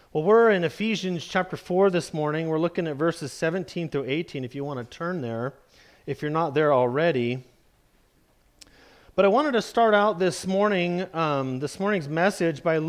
Well, we're in Ephesians chapter 4 this morning. We're looking at verses 17 through 18 if you want to turn there, if you're not there already. But I wanted to start out this morning's message by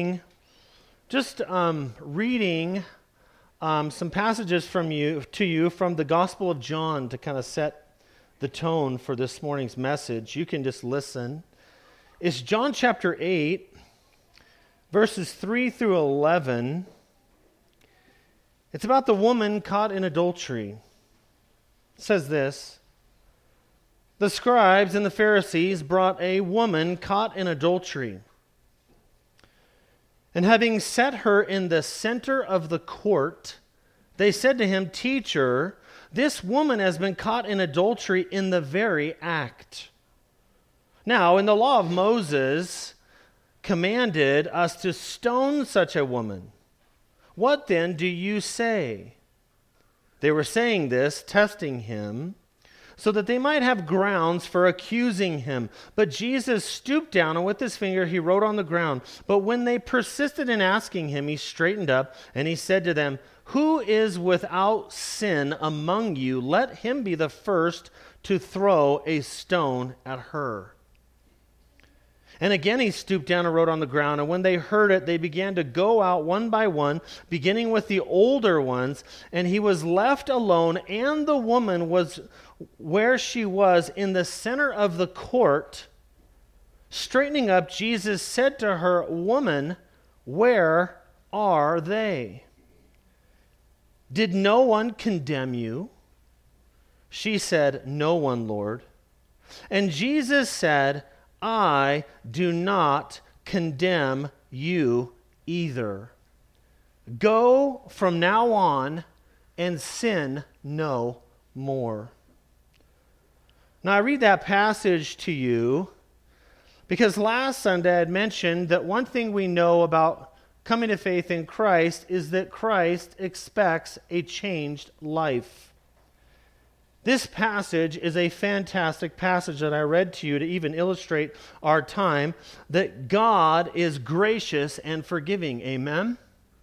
reading some passages to you from the Gospel of John to kind of set the tone for this morning's message. You can just listen. It's John chapter 8. Verses 3 through 11, it's about the woman caught in adultery. It says this: the scribes and the Pharisees brought a woman caught in adultery. And having set her in the center of the court, they said to him, "Teacher, this woman has been caught in adultery in the very act." Now, in the law of Moses, commanded us to stone such a woman. What then do you say? They were saying this, testing him, so that they might have grounds for accusing him. But Jesus stooped down, and with his finger he wrote on the ground. But when they persisted in asking him, he straightened up, and he said to them, "Who is without sin among you? Let him be the first to throw a stone at her." And again he stooped down and wrote on the ground. And when they heard it, they began to go out one by one, beginning with the older ones. And he was left alone, and the woman was where she was in the center of the court. Straightening up, Jesus said to her, "Woman, where are they? Did no one condemn you?" She said, "No one, Lord." And Jesus said, "I do not condemn you either. Go from now on and sin no more." Now I read that passage to you because last Sunday I had mentioned that one thing we know about coming to faith in Christ is that Christ expects a changed life. This passage is a fantastic passage that I read to you to even illustrate our time, that God is gracious and forgiving. Amen?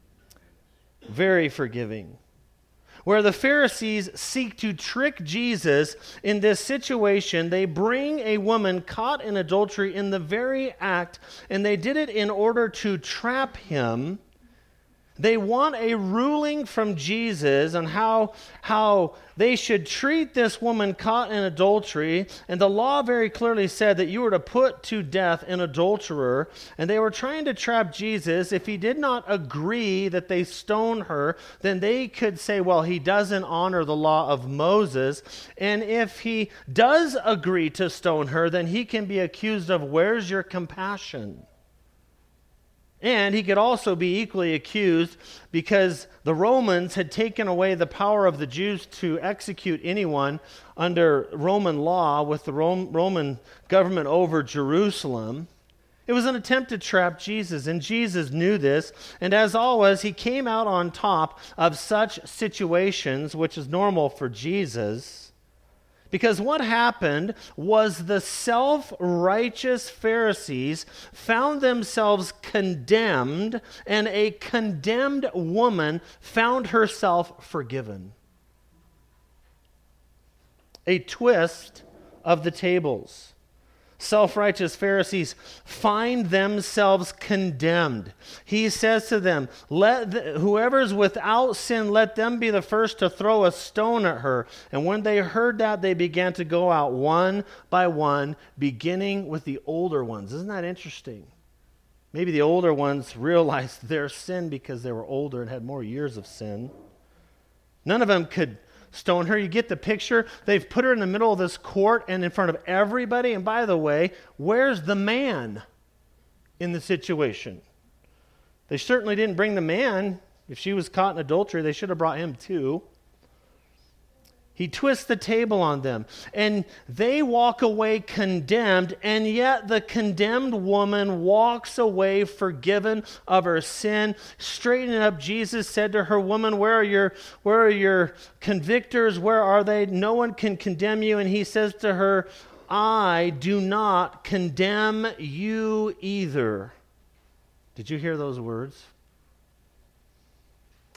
Very forgiving. Where the Pharisees seek to trick Jesus in this situation, they bring a woman caught in adultery in the very act, and they did it in order to trap him. They want a ruling from Jesus on how they should treat this woman caught in adultery. And the law very clearly said that you were to put to death an adulterer. And they were trying to trap Jesus. If he did not agree that they stone her, then they could say, well, he doesn't honor the law of Moses. And if he does agree to stone her, then he can be accused of, where's your compassion? And he could also be equally accused because the Romans had taken away the power of the Jews to execute anyone under Roman law with the Roman government over Jerusalem. It was an attempt to trap Jesus, and Jesus knew this. And as always, he came out on top of such situations, which is normal for Jesus. Because what happened was the self-righteous Pharisees found themselves condemned, and a condemned woman found herself forgiven. A twist of the tables. Self-righteous Pharisees find themselves condemned. He says to them, whoever is without sin, let them be the first to throw a stone at her. And when they heard that, they began to go out one by one, beginning with the older ones. Isn't that interesting? Maybe the older ones realized their sin because they were older and had more years of sin. None of them could stone her. You get the picture. They've put her in the middle of this court and in front of everybody. And by the way, where's the man in the situation? They certainly didn't bring the man. If she was caught in adultery, they should have brought him too. He twists the table on them, and they walk away condemned, and yet the condemned woman walks away forgiven of her sin. Straightening up, Jesus said to her, "Woman, where are your convictors? Where are they? No one can condemn you." And he says to her, "I do not condemn you either." Did you hear those words?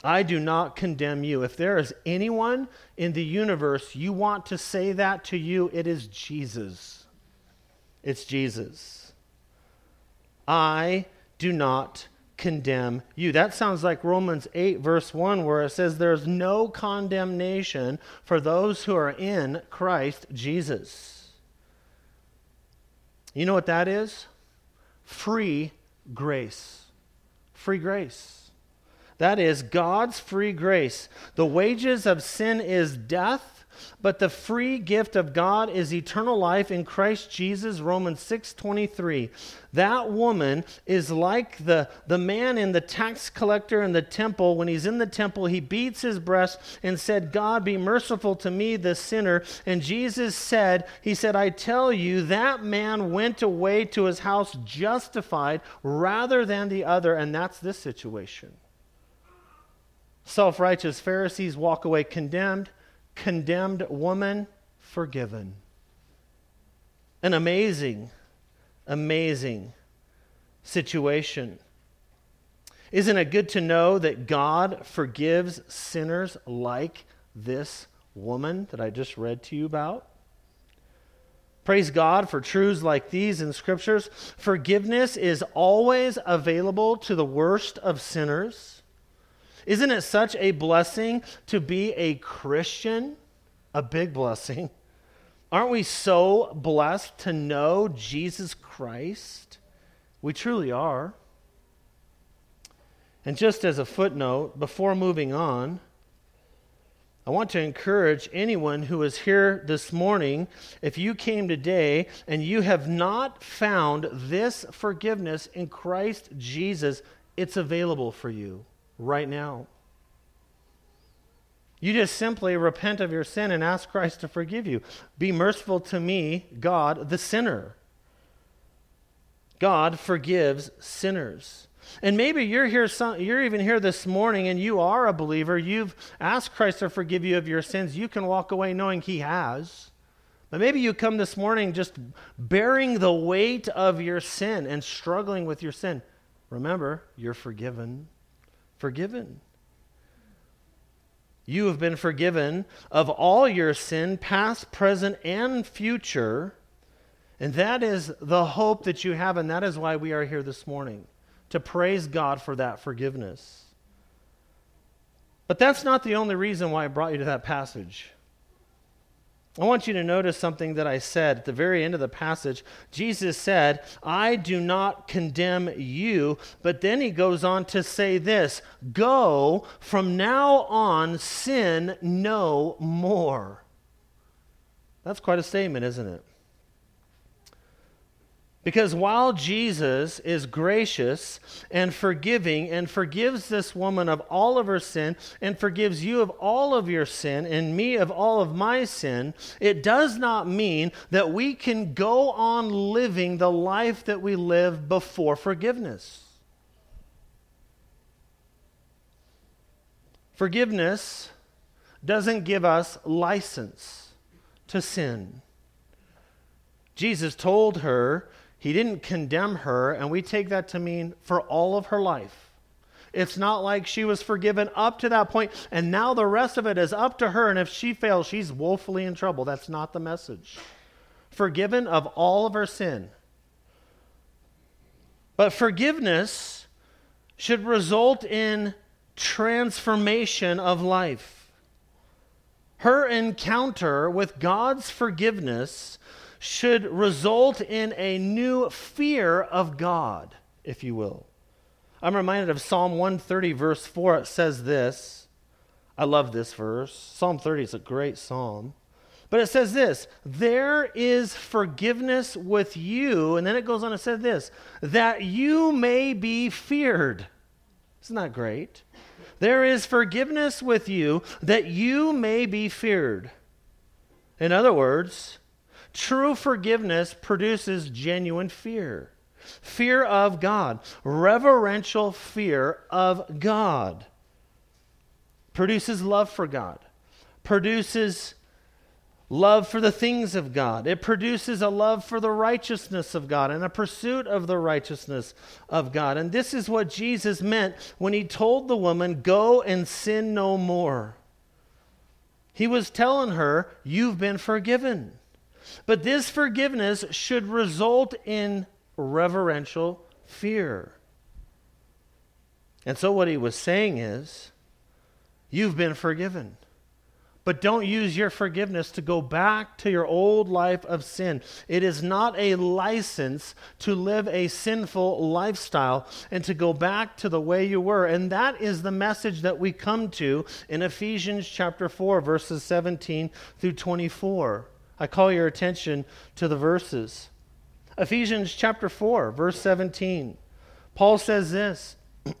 I do not condemn you. If there is anyone in the universe you want to say that to you, it is Jesus. It's Jesus. I do not condemn you. That sounds like Romans 8 verse 1, where it says there's no condemnation for those who are in Christ Jesus. You know what that is? Free grace. Free grace. That is God's free grace. The wages of sin is death, but the free gift of God is eternal life in Christ Jesus, Romans 6:23. That woman is like the man in the tax collector in the temple. When he's in the temple, he beats his breast and said, God, be merciful to me, the sinner. And Jesus said, I tell you, that man went away to his house justified rather than the other. And that's this situation. Self-righteous Pharisees walk away condemned. Condemned woman, forgiven. An amazing, amazing situation. Isn't it good to know that God forgives sinners like this woman that I just read to you about? Praise God for truths like these in Scriptures. Forgiveness is always available to the worst of sinners. Isn't it such a blessing to be a Christian? A big blessing. Aren't we so blessed to know Jesus Christ? We truly are. And just as a footnote, before moving on, I want to encourage anyone who is here this morning, if you came today and you have not found this forgiveness in Christ Jesus, it's available for you right now. You just simply repent of your sin and ask Christ to forgive you. Be merciful to me, God, the sinner. God forgives sinners. And maybe you're even here this morning and you are a believer. You've asked Christ to forgive you of your sins. You can walk away knowing He has. But maybe you come this morning just bearing the weight of your sin and struggling with your sin. Remember, you're forgiven. Forgiven. You have been forgiven of all your sin, past, present, and future. And that is the hope that you have, and that is why we are here this morning, to praise God for that forgiveness. But that's not the only reason why I brought you to that passage. I want you to notice something that I said at the very end of the passage. Jesus said, I do not condemn you. But then he goes on to say this, go, from now on, sin no more. That's quite a statement, isn't it? Because while Jesus is gracious and forgiving and forgives this woman of all of her sin and forgives you of all of your sin and me of all of my sin, it does not mean that we can go on living the life that we live before forgiveness. Forgiveness doesn't give us license to sin. Jesus told her He didn't condemn her, and we take that to mean for all of her life. It's not like she was forgiven up to that point, and now the rest of it is up to her, and if she fails, she's woefully in trouble. That's not the message. Forgiven of all of her sin. But forgiveness should result in transformation of life. Her encounter with God's forgiveness should result in a new fear of God, if you will. I'm reminded of Psalm 130, verse 4. It says this. I love this verse. Psalm 30 is a great psalm. But it says this, there is forgiveness with you, and then it goes on and says this, that you may be feared. Isn't that great? There is forgiveness with you, that you may be feared. In other words, true forgiveness produces genuine fear. Fear of God. Reverential fear of God. Produces love for God. Produces love for the things of God. It produces a love for the righteousness of God and a pursuit of the righteousness of God. And this is what Jesus meant when he told the woman, "Go and sin no more." He was telling her, you've been forgiven. But this forgiveness should result in reverential fear. And so what he was saying is, you've been forgiven. But don't use your forgiveness to go back to your old life of sin. It is not a license to live a sinful lifestyle and to go back to the way you were. And that is the message that we come to in Ephesians chapter 4, verses 17 through 24. I call your attention to the verses. Ephesians chapter 4, verse 17. Paul says this.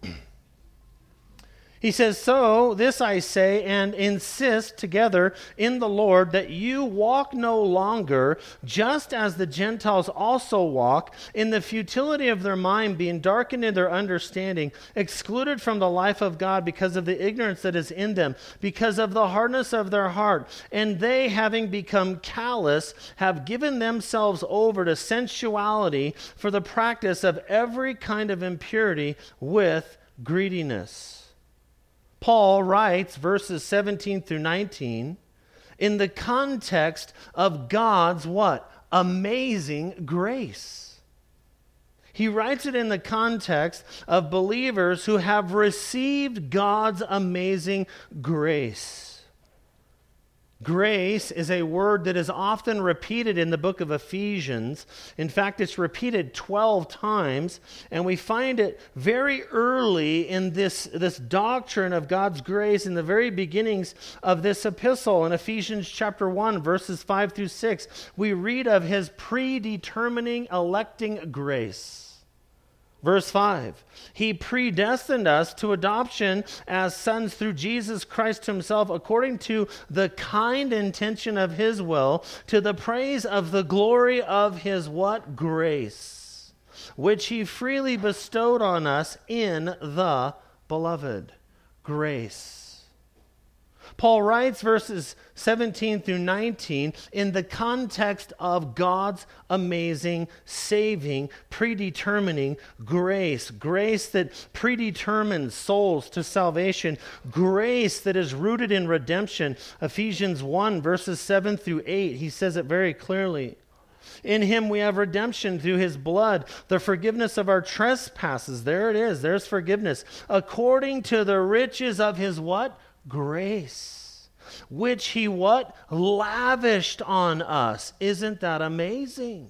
He says, "So this I say and insist together in the Lord, that you walk no longer just as the Gentiles also walk, in the futility of their mind, being darkened in their understanding, excluded from the life of God because of the ignorance that is in them, because of the hardness of their heart. And they, having become callous, have given themselves over to sensuality for the practice of every kind of impurity with greediness." Paul writes verses 17 through 19 in the context of God's what? Amazing grace. He writes it in the context of believers who have received God's amazing grace. Grace is a word that is often repeated in the book of Ephesians. In fact, it's repeated 12 times, and we find it very early in this doctrine of God's grace in the very beginnings of this epistle. In Ephesians chapter 1, verses 5 through 6, we read of his predetermining, electing grace. Verse 5, he predestined us to adoption as sons through Jesus Christ himself, according to the kind intention of his will, to the praise of the glory of his what? Grace, which he freely bestowed on us in the beloved. Grace. Paul writes verses 17 through 19 in the context of God's amazing, saving, predetermining grace. Grace that predetermines souls to salvation. Grace that is rooted in redemption. Ephesians 1 verses 7 through 8, he says it very clearly. In him we have redemption through his blood, the forgiveness of our trespasses. There it is. There's forgiveness. According to the riches of his what? Grace, which he what? Lavished on us. Isn't that amazing?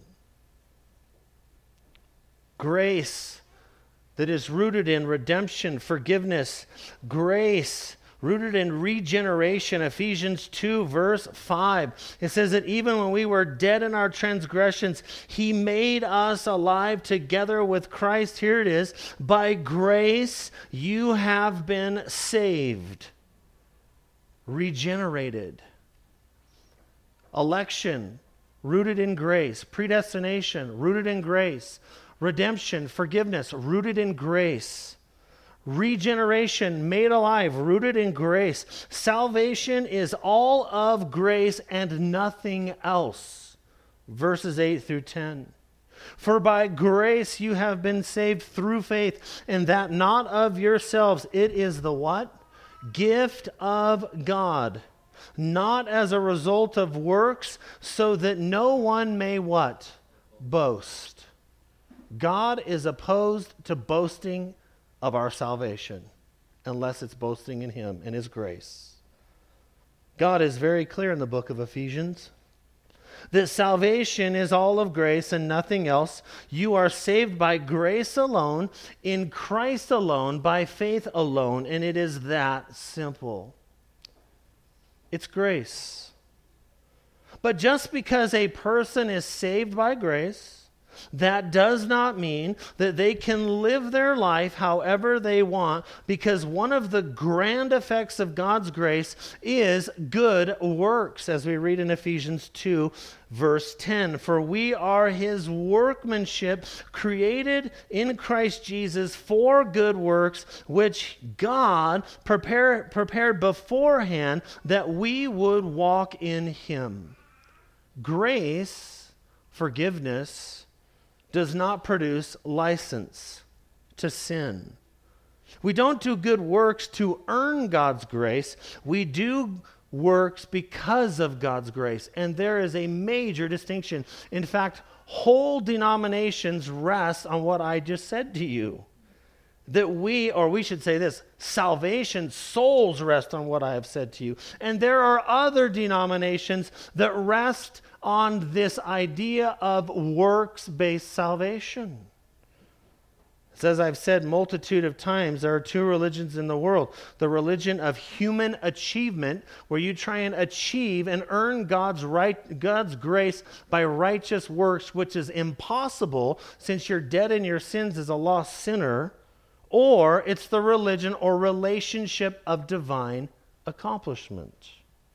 Grace that is rooted in redemption, forgiveness, grace rooted in regeneration. Ephesians 2 verse 5. It says that even when we were dead in our transgressions, he made us alive together with Christ. Here it is. By grace you have been saved. Regenerated. Election, rooted in grace. Predestination, rooted in grace. Redemption, forgiveness, rooted in grace. Regeneration, made alive, rooted in grace. Salvation is all of grace and nothing else. Verses 8 through 10. For by grace you have been saved through faith, and that not of yourselves. It is the what? Gift of God, not as a result of works, so that no one may what? Boast. God is opposed to boasting of our salvation, unless it's boasting in him and his grace. God is very clear in the book of Ephesians that salvation is all of grace and nothing else. You are saved by grace alone, in Christ alone, by faith alone, and it is that simple. It's grace. But just because a person is saved by grace, that does not mean that they can live their life however they want, because one of the grand effects of God's grace is good works, as we read in Ephesians 2, verse 10. For we are his workmanship, created in Christ Jesus for good works, which God prepared beforehand that we would walk in him. Grace, forgiveness, does not produce license to sin. We don't do good works to earn God's grace. We do works because of God's grace. And there is a major distinction. In fact, whole denominations rest on what I just said to you. That we should say this, salvation, souls rest on what I have said to you. And there are other denominations that rest on this idea of works-based salvation. As I've said multitude of times, there are two religions in the world. The religion of human achievement, where you try and achieve and earn God's grace by righteous works, which is impossible since you're dead in your sins as a lost sinner. Or it's the religion or relationship of divine accomplishment.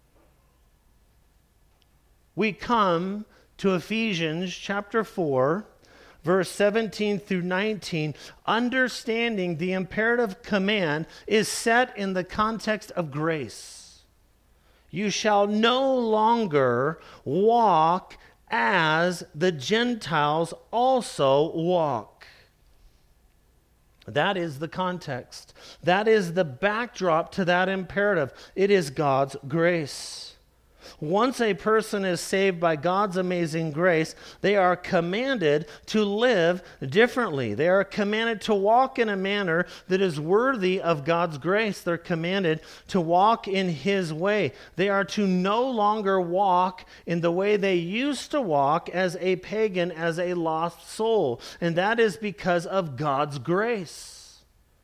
We come to Ephesians chapter 4, verse 17 through 19, understanding the imperative command is set in the context of grace. You shall no longer walk as the Gentiles also walk. That is the context. That is the backdrop to that imperative. It is God's grace. Once a person is saved by God's amazing grace, they are commanded to live differently. They are commanded to walk in a manner that is worthy of God's grace. They're commanded to walk in His way. They are to no longer walk in the way they used to walk as a pagan, as a lost soul. And that is because of God's grace.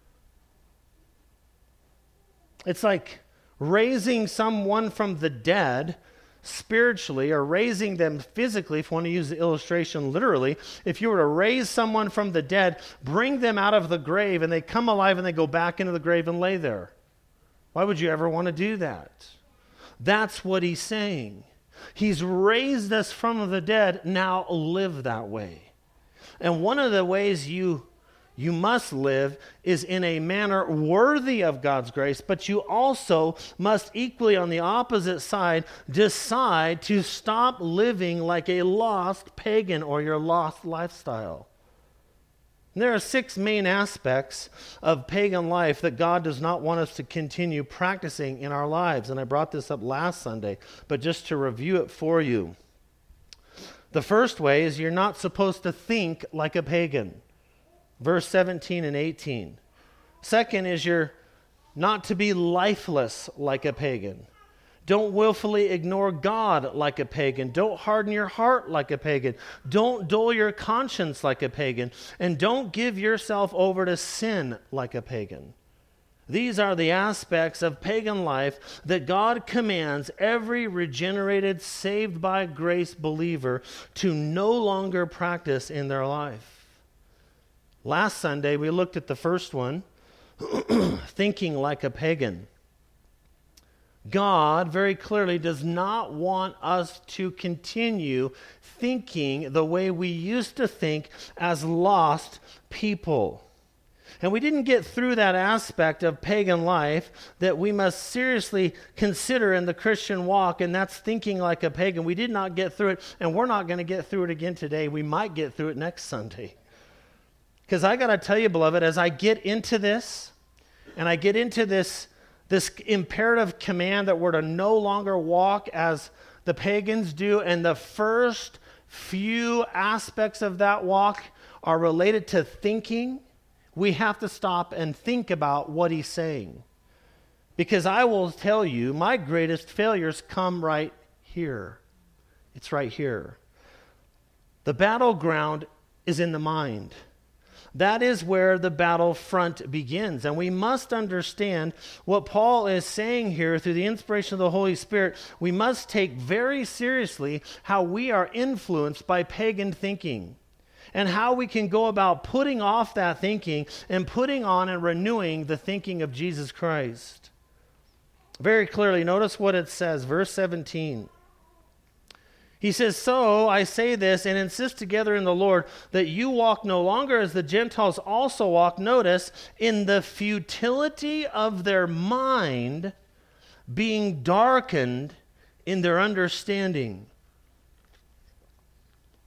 It's like raising someone from the dead spiritually, or raising them physically, if you want to use the illustration literally. If you were to raise someone from the dead, bring them out of the grave, and they come alive and they go back into the grave and lay there. Why would you ever want to do that? That's what he's saying. He's raised us from the dead, now live that way. And one of the ways you must live is in a manner worthy of God's grace, but you also must equally on the opposite side decide to stop living like a lost pagan or your lost lifestyle. And there are 6 main aspects of pagan life that God does not want us to continue practicing in our lives. And I brought this up last Sunday, but just to review it for you. The first way is you're not supposed to think like a pagan. Verse 17 and 18. Second is you're not to be lifeless like a pagan. Don't willfully ignore God like a pagan. Don't harden your heart like a pagan. Don't dull your conscience like a pagan. And don't give yourself over to sin like a pagan. These are the aspects of pagan life that God commands every regenerated, saved by grace believer to no longer practice in their life. Last Sunday, we looked at the first one, thinking like a pagan. God very clearly does not want us to continue thinking the way we used to think as lost people. And we didn't get through that aspect of pagan life that we must seriously consider in the Christian walk, and that's thinking like a pagan. We did not get through it, and we're not going to get through it again today. We might get through it next Sunday. Because I got to tell you, beloved, as I get into this, and I get into this imperative command that we're to no longer walk as the pagans do, and the first few aspects of that walk are related to thinking, we have to stop and think about what he's saying. Because I will tell you, my greatest failures come right here. It's right here. The battleground is in the mind. That is where the battlefront begins. And we must understand what Paul is saying here through the inspiration of the Holy Spirit. We must take very seriously how we are influenced by pagan thinking and how we can go about putting off that thinking and putting on and renewing the thinking of Jesus Christ. Very clearly, notice what it says, verse 17. He says, "So I say this and insist together in the Lord that you walk no longer as the Gentiles also walk," notice, "in the futility of their mind, being darkened in their understanding."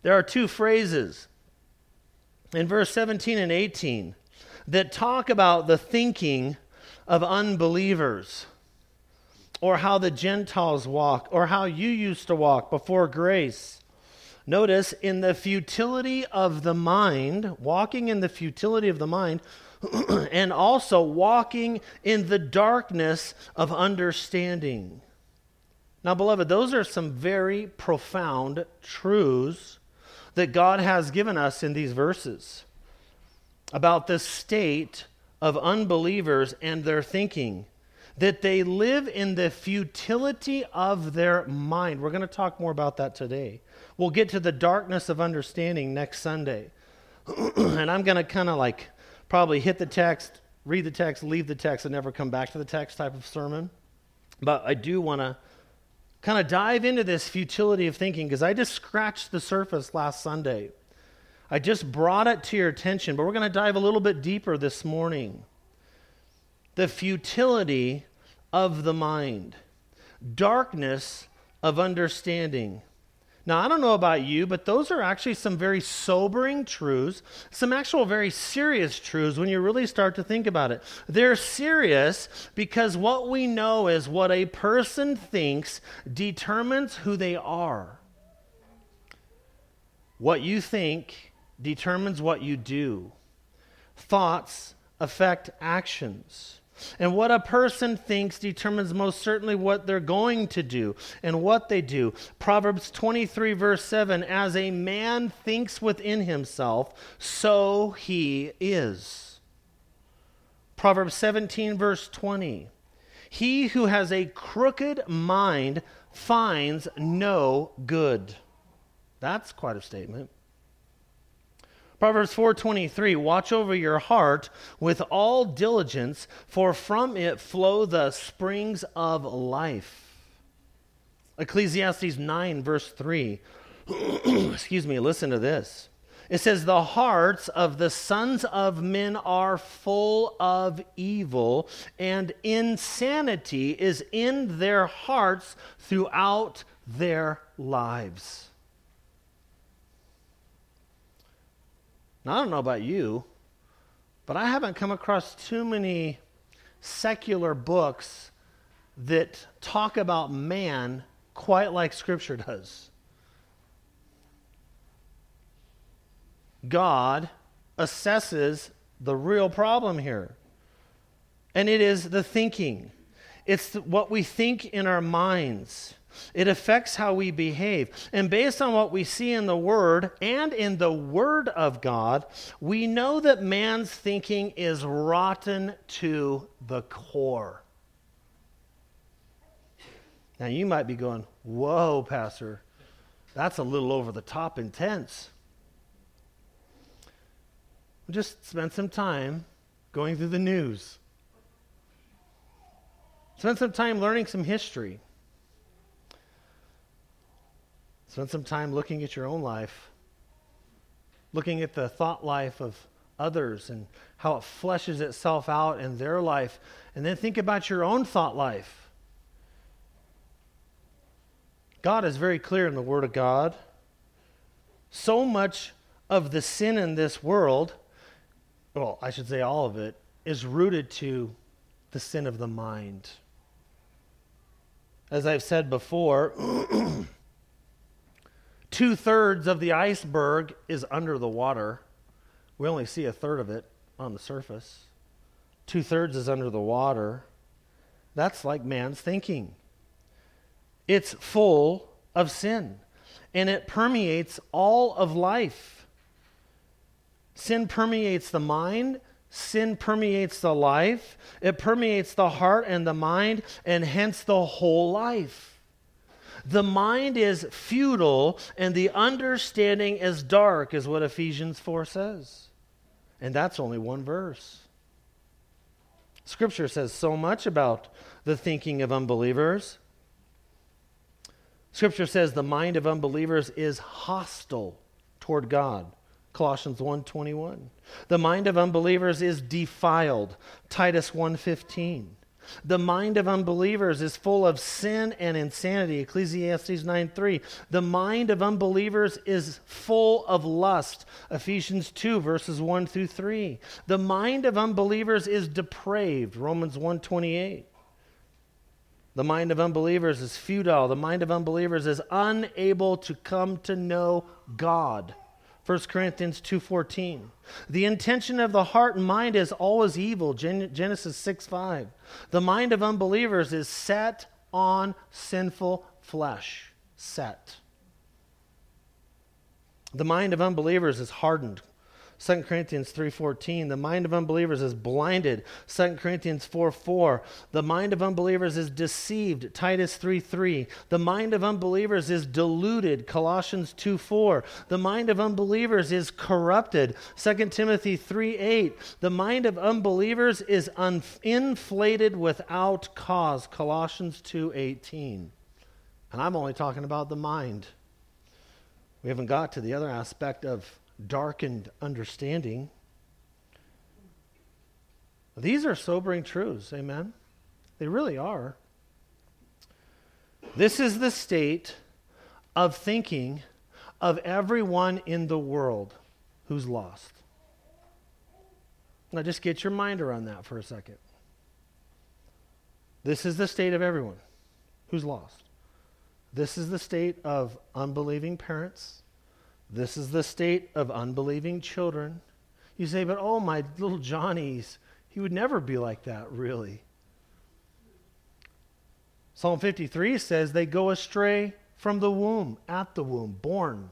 There are two phrases in verse 17 and 18 that talk about the thinking of unbelievers, or how the Gentiles walk, or how you used to walk before grace. Notice, in the futility of the mind, walking in the futility of the mind, and also walking in the darkness of understanding. Now, beloved, those are some very profound truths that God has given us in these verses about the state of unbelievers and their thinking, that they live in the futility of their mind. We're going to talk more about that today. We'll get to the darkness of understanding next Sunday. And I'm going to kind of like probably hit the text, read the text, leave the text, and never come back to the text type of sermon. But I do want to kind of dive into this futility of thinking, because I just scratched the surface last Sunday. I just brought it to your attention, but we're going to dive a little bit deeper this morning. The futility of the mind, darkness of understanding. Now, I don't know about you, but those are actually some very sobering truths, some actual very serious truths when you really start to think about it. They're serious because what we know is what a person thinks determines who they are. What you think determines what you do. Thoughts affect actions. And what a person thinks determines most certainly what they're going to do and what they do. Proverbs 23 verse 7, as a man thinks within himself, so he is. Proverbs 17 verse 20, he who has a crooked mind finds no good. That's quite a statement. Proverbs 4:23, watch over your heart with all diligence, for from it flow the springs of life. Ecclesiastes 9 verse 3, excuse me, listen to this. It says, the hearts of the sons of men are full of evil, and insanity is in their hearts throughout their lives. Now, I don't know about you, but I haven't come across too many secular books that talk about man quite like Scripture does. God assesses the real problem here, and it is the thinking. It's what we think in our minds. It affects how we behave. And based on what we see in the Word and in the Word of God, we know that man's thinking is rotten to the core. Now you might be going, whoa, Pastor, that's a little over the top intense. Just spend some time going through the news. Spend some time learning some history. Spend some time looking at your own life, looking at the thought life of others and how it fleshes itself out in their life, and then think about your own thought life. God is very clear in the Word of God. So much of the sin in this world, well, I should say all of it, is rooted to the sin of the mind. As I've said before, 2/3 of the iceberg is under the water. We only see 1/3 of it on the surface. 2/3 is under the water. That's like man's thinking. It's full of sin, and it permeates all of life. Sin permeates the mind. Sin permeates the life. It permeates the heart and the mind, and hence the whole life. The mind is futile, and the understanding is dark, is what Ephesians 4 says. And that's only one verse. Scripture says so much about the thinking of unbelievers. Scripture says the mind of unbelievers is hostile toward God. Colossians 1:21. The mind of unbelievers is defiled. Titus 1:15. The mind of unbelievers is full of sin and insanity. Ecclesiastes 9:3. The mind of unbelievers is full of lust. Ephesians 2, verses 1 through 3. The mind of unbelievers is depraved. Romans 1:28. The mind of unbelievers is futile. The mind of unbelievers is unable to come to know God. 1 Corinthians 2:14. The intention of the heart and mind is always evil. Genesis 6:5. The mind of unbelievers is set on sinful flesh. Set. The mind of unbelievers is hardened. 2 Corinthians 3:14. The mind of unbelievers is blinded. 2 Corinthians 4:4. The mind of unbelievers is deceived. Titus 3:3. The mind of unbelievers is deluded. Colossians 2:4. The mind of unbelievers is corrupted. 2 Timothy 3:8. The mind of unbelievers is inflated without cause. Colossians 2:18. And I'm only talking about the mind. We haven't got to the other aspect of darkened understanding. These are sobering truths, amen? They really are. This is the state of thinking of everyone in the world who's lost. Now just get your mind around that for a second. This is the state of everyone who's lost. This is the state of unbelieving parents. This is the state of unbelieving children. You say, but oh, my little Johnny's, he would never be like that, really. Psalm 53 says they go astray from the womb, at the womb, born.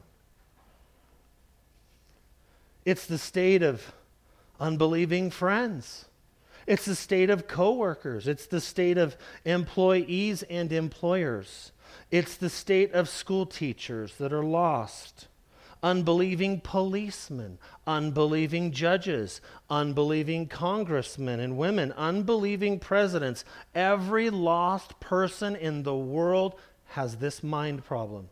It's the state of unbelieving friends. It's the state of coworkers. It's the state of employees and employers. It's the state of school teachers that are lost. Unbelieving policemen, unbelieving judges, unbelieving congressmen and women, unbelieving presidents. Every lost person in the world has this mind problem.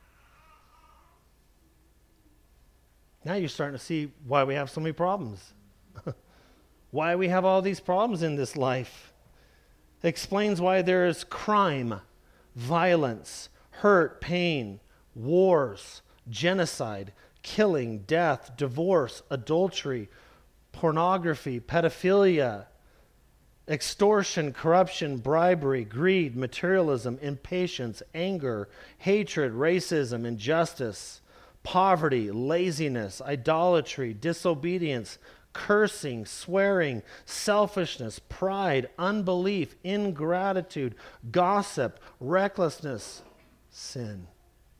Now you're starting to see why we have so many problems. Why we have all these problems in this life. It explains why there is crime, violence, hurt, pain, wars, genocide, killing, death, divorce, adultery, pornography, pedophilia, extortion, corruption, bribery, greed, materialism, impatience, anger, hatred, racism, injustice, poverty, laziness, idolatry, disobedience, cursing, swearing, selfishness, pride, unbelief, ingratitude, gossip, recklessness, sin.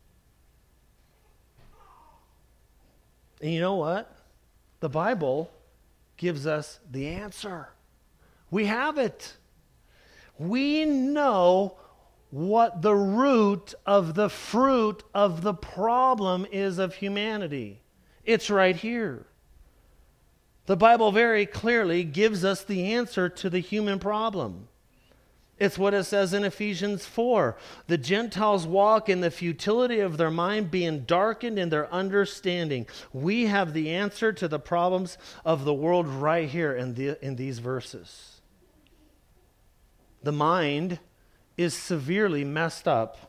And you know what? The Bible gives us the answer. We have it. We know what the root of the fruit of the problem is of humanity. It's right here. The Bible very clearly gives us the answer to the human problem. It's what it says in Ephesians 4. The Gentiles walk in the futility of their mind, being darkened in their understanding. We have the answer to the problems of the world right here in these verses. The mind is severely messed up.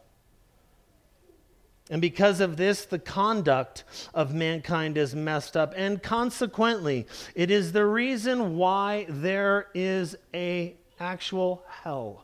And because of this, the conduct of mankind is messed up. And consequently, it is the reason why there is an actual hell.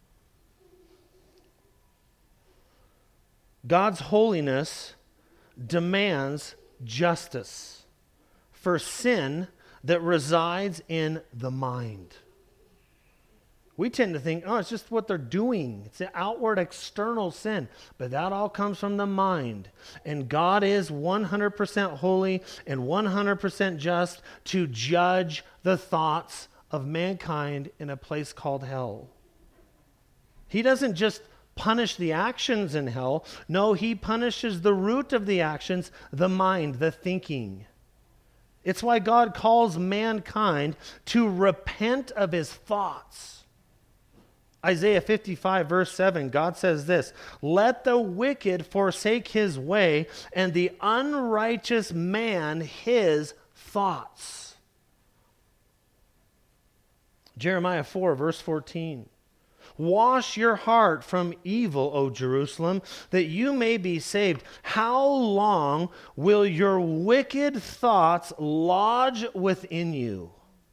God's holiness demands justice for sin that resides in the mind. We tend to think, oh, it's just what they're doing. It's an outward, external sin. But that all comes from the mind. And God is 100% holy and 100% just to judge the thoughts of mankind in a place called hell. He doesn't just punish the actions in hell. No, he punishes the root of the actions, the mind, the thinking. It's why God calls mankind to repent of his thoughts. Isaiah 55, verse 7, God says this, "Let the wicked forsake his way, and the unrighteous man his thoughts." Jeremiah 4, verse 14. Wash your heart from evil, O Jerusalem, that you may be saved. How long will your wicked thoughts lodge within you?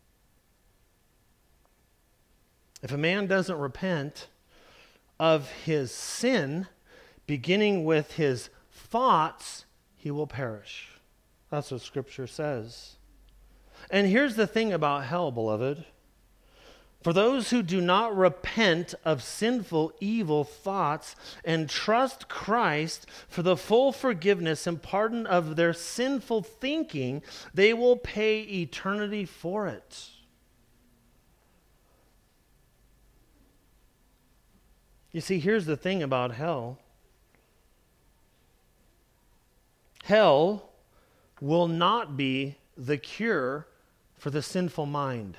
If a man doesn't repent of his sin, beginning with his thoughts, he will perish. That's what Scripture says. And here's the thing about hell, beloved. For those who do not repent of sinful, evil thoughts and trust Christ for the full forgiveness and pardon of their sinful thinking, they will pay eternity for it. You see, here's the thing about hell. Hell will not be the cure for the sinful mind.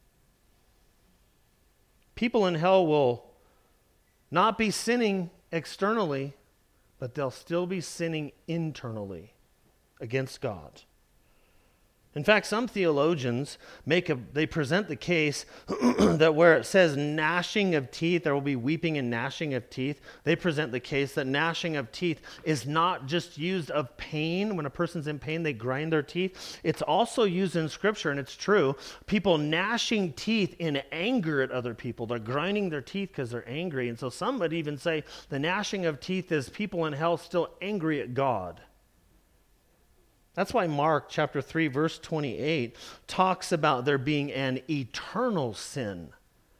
People in hell will not be sinning externally, but they'll still be sinning internally against God. In fact, some theologians they present the case that where it says gnashing of teeth, there will be weeping and gnashing of teeth. They present the case that gnashing of teeth is not just used of pain. When a person's in pain, they grind their teeth. It's also used in Scripture, and it's true. People gnashing teeth in anger at other people. They're grinding their teeth because they're angry. And so some would even say the gnashing of teeth is people in hell still angry at God. That's why Mark chapter 3, verse 28 talks about there being an eternal sin.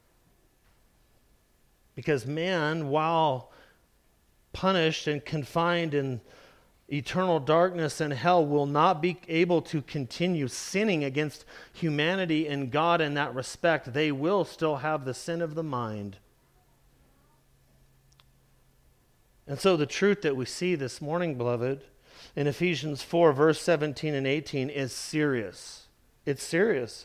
Because man, while punished and confined in eternal darkness and hell, will not be able to continue sinning against humanity and God in that respect. They will still have the sin of the mind. And so the truth that we see this morning, beloved, in Ephesians 4, verse 17 and 18 is serious. It's serious.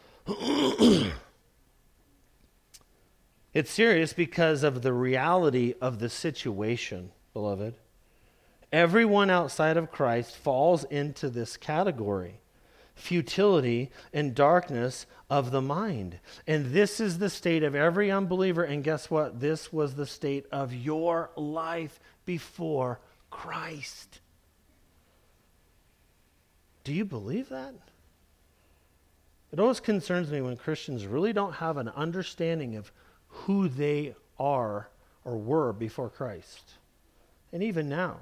It's serious because of the reality of the situation, beloved. Everyone outside of Christ falls into this category. Futility and darkness of the mind. And this is the state of every unbeliever. And guess what? This was the state of your life before Christ. Do you believe that? It always concerns me when Christians really don't have an understanding of who they are or were before Christ. And even now.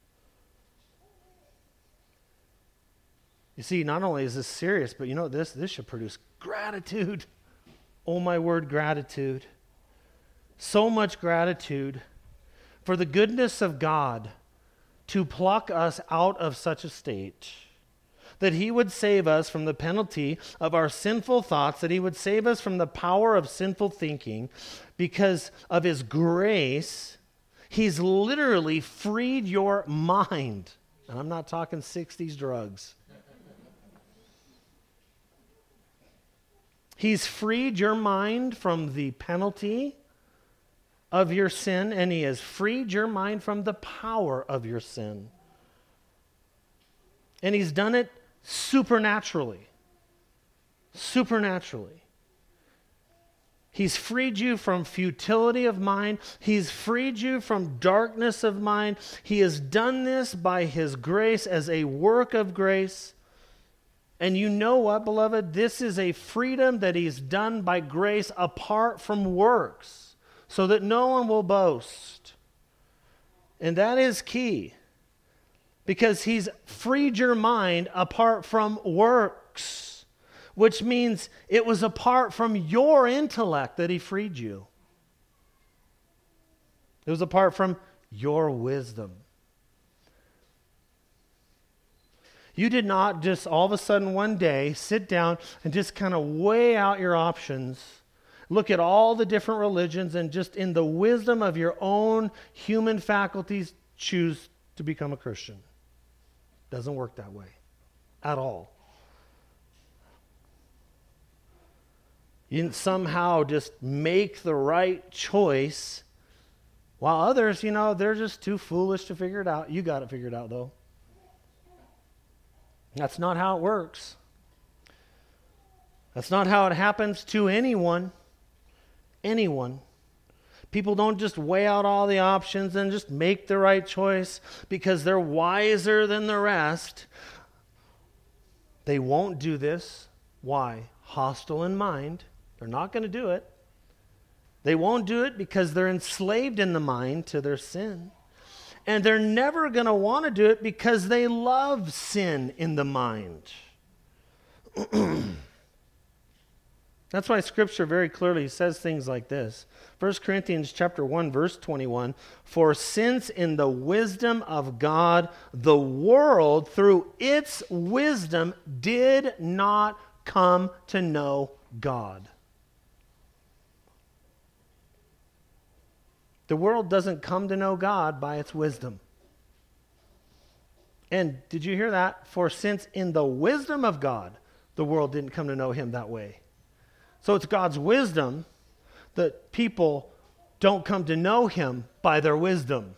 You see, not only is this serious, but you know this should produce gratitude. Oh my word, gratitude. So much gratitude for the goodness of God to pluck us out of such a state. That he would save us from the penalty of our sinful thoughts, that he would save us from the power of sinful thinking. Because of his grace, he's literally freed your mind. And I'm not talking 60s drugs. He's freed your mind from the penalty of your sin, and he has freed your mind from the power of your sin. And he's done it supernaturally. Supernaturally. He's freed you from futility of mind. He's freed you from darkness of mind. He has done this by his grace as a work of grace. And you know what, beloved? This is a freedom that he's done by grace apart from works, so that no one will boast. And that is key. Because he's freed your mind apart from works, which means it was apart from your intellect that he freed you. It was apart from your wisdom. You did not just all of a sudden one day sit down and just kind of weigh out your options, look at all the different religions, and just in the wisdom of your own human faculties choose to become a Christian. Doesn't work that way at all. You didn't somehow just make the right choice, while others, they're just too foolish to figure it out. You got it figured out, though. That's not how it works. That's not how it happens to anyone. Anyone. People don't just weigh out all the options and just make the right choice because they're wiser than the rest. They won't do this. Why? Hostile in mind. They're not going to do it. They won't do it because they're enslaved in the mind to their sin. And they're never going to want to do it because they love sin in the mind. That's why Scripture very clearly says things like this. 1 Corinthians chapter 1, verse 21, "For since in the wisdom of God, the world through its wisdom did not come to know God." The world doesn't come to know God by its wisdom. And did you hear that? For since in the wisdom of God, the world didn't come to know him that way. So it's God's wisdom that people don't come to know him by their wisdom.